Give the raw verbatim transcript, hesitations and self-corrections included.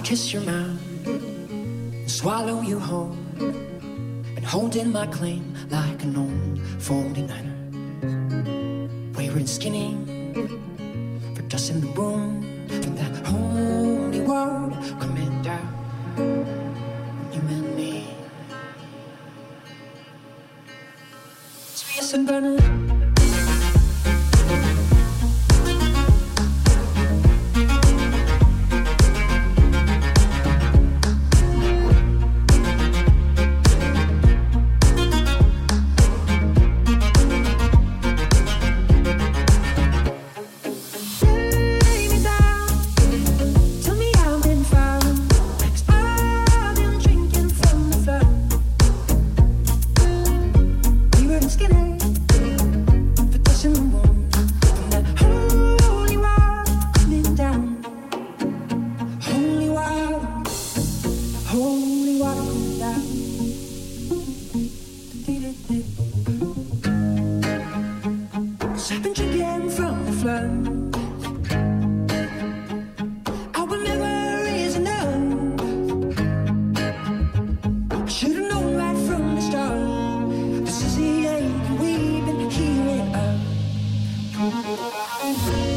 kiss your mouth, and swallow you whole, and hold in my claim like an old forty-niner. Wayward and skinny, for dust in the room, from that holy word coming down. You and me, sweet and burning. I've been drinking from the flood. Our memories are numb. I should've known right from the start. This is the end we've been healing of.